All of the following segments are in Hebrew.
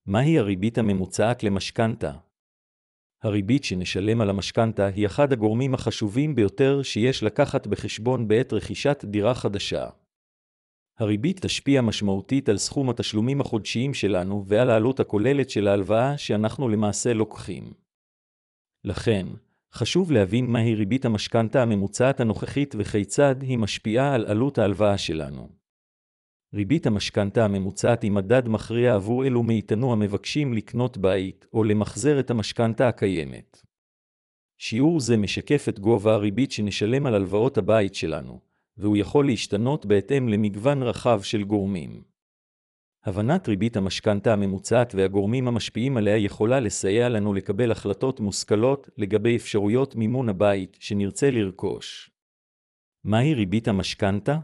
מהי הריבית הממוצעת למשכנתה? הריבית שנשלם על המשכנתה היא אחד הגורמים החשובים ביותר שיש לקחת בחשבון בעת רכישת דירה חדשה. הריבית תשפיע משמעותית על סכום התשלומים החודשיים שלנו ועל העלות הכוללת של ההלוואה שאנחנו למעשה לוקחים. לכן, חשוב להבין מהי ריבית המשכנתה הממוצעת הנוכחית וכיצד היא משפיעה על עלות ההלוואה שלנו. ריבית המשכנתה הממוצעת היא מדד מכריע עבור אלו מאיתנו המבקשים לקנות בית או למחזר את המשכנתה הקיימת. שיעור זה משקף את גובה הריבית שנשלם על הלוואות הבית שלנו, והוא יכול להשתנות בהתאם למגוון רחב של גורמים. הבנת ריבית המשכנתה הממוצעת והגורמים המשפיעים עליה יכולה לסייע לנו לקבל החלטות מושכלות לגבי אפשרויות מימון הבית שנרצה לרכוש. מהי ריבית המשכנתה?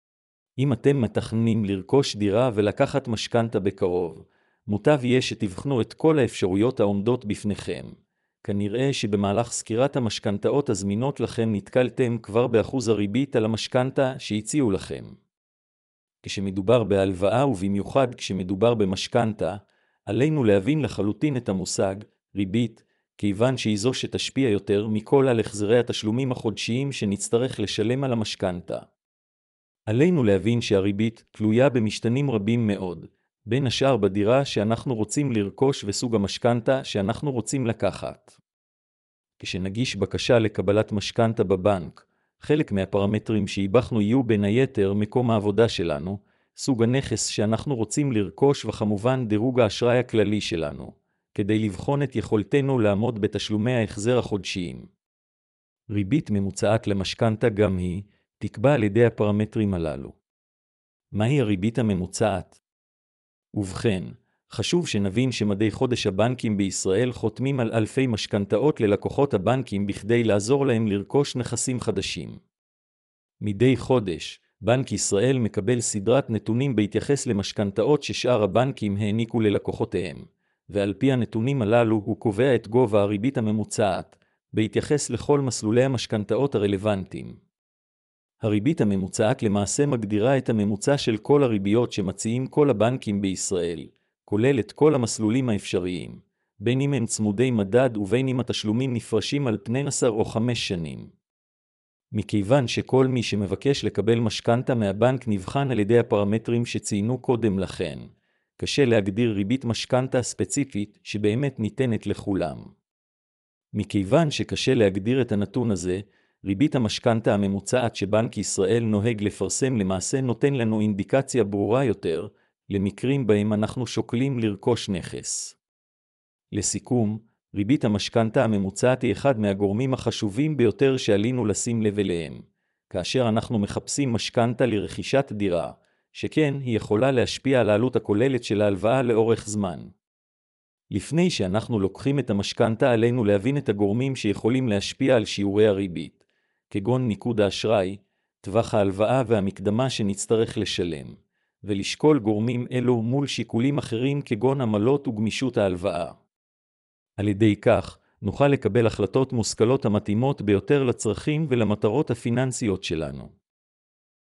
אם אתם מתכננים לרכוש דירה ולקחת משכנתה בקרוב, מוטב יהיה שתבחנו את כל האפשרויות העומדות בפניכם. כנראה שבמהלך סקירת המשכנתאות הזמינות לכם נתקלתם כבר באחוז הריבית על המשכנתה שהציעו לכם. כשמדובר בהלוואה ובמיוחד כשמדובר במשכנתה, עלינו להבין לחלוטין את המושג ריבית, כיוון שהיא זו שתשפיע יותר מכל על החזרי התשלומים החודשיים שנצטרך לשלם על המשכנתה. עלינו להבין שהריבית תלויה במשתנים רבים מאוד, בין השאר בדירה שאנחנו רוצים לרכוש וסוג המשכנתה שאנחנו רוצים לקחת. כשנגיש בקשה לקבלת משכנתה בבנק, חלק מהפרמטרים שהיבחנו יהיו בין היתר מקום העבודה שלנו, סוג הנכס שאנחנו רוצים לרכוש וכמובן דירוג האשראי הכללי שלנו, כדי לבחון את יכולתנו לעמוד בתשלומי ההחזר החודשיים. ריבית ממוצעת למשכנתה גם היא תקבע על ידי הפרמטרים הללו. מהי הריבית הממוצעת? ובכן, חשוב שנבין שמדי חודש הבנקים בישראל חותמים על אלפי משכנתאות ללקוחות הבנקים בכדי לעזור להם לרכוש נכסים חדשים. מדי חודש, בנק ישראל מקבל סדרת נתונים בהתייחס למשכנתאות ששאר הבנקים העניקו ללקוחותיהם, ועל פי הנתונים הללו הוא קובע את גובה הריבית הממוצעת, בהתייחס לכל מסלולי המשכנתאות הרלוונטיים. הריבית הממוצעת למעשה מגדירה את הממוצע של כל הריביות שמציעים כל הבנקים בישראל, כולל את כל המסלולים האפשריים, בין אם הם צמודי מדד ובין אם התשלומים נפרשים על פני 10 או 5 שנים. מכיוון שכל מי שמבקש לקבל משכנתה מהבנק נבחן על ידי הפרמטרים שציינו קודם לכן, קשה להגדיר ריבית משכנתה ספציפית שבאמת ניתנת לכולם. מכיוון שקשה להגדיר את הנתון הזה, ריבית המשכנתה הממוצעת שבנק ישראל נוהג לפרסם למעשה נותן לנו אינדיקציה ברורה יותר, למקרים בהם אנחנו שוקלים לרכוש נכס. לסיכום, ריבית המשכנתה הממוצעת היא אחד מהגורמים החשובים ביותר שעלינו לשים לב אליהם, כאשר אנחנו מחפשים משכנתה לרכישת דירה, שכן היא יכולה להשפיע על העלות הכוללת של ההלוואה לאורך זמן. לפני שאנחנו לוקחים את המשכנתה עלינו להבין את הגורמים שיכולים להשפיע על שיעורי הריבית, כגון ניקוד האשראי, טווח ההלוואה והמקדמה שנצטרך לשלם, ולשקול גורמים אלו מול שיקולים אחרים כגון עמלות וגמישות ההלוואה. על ידי כך, נוכל לקבל החלטות מושכלות המתאימות ביותר לצרכים ולמטרות הפיננסיות שלנו.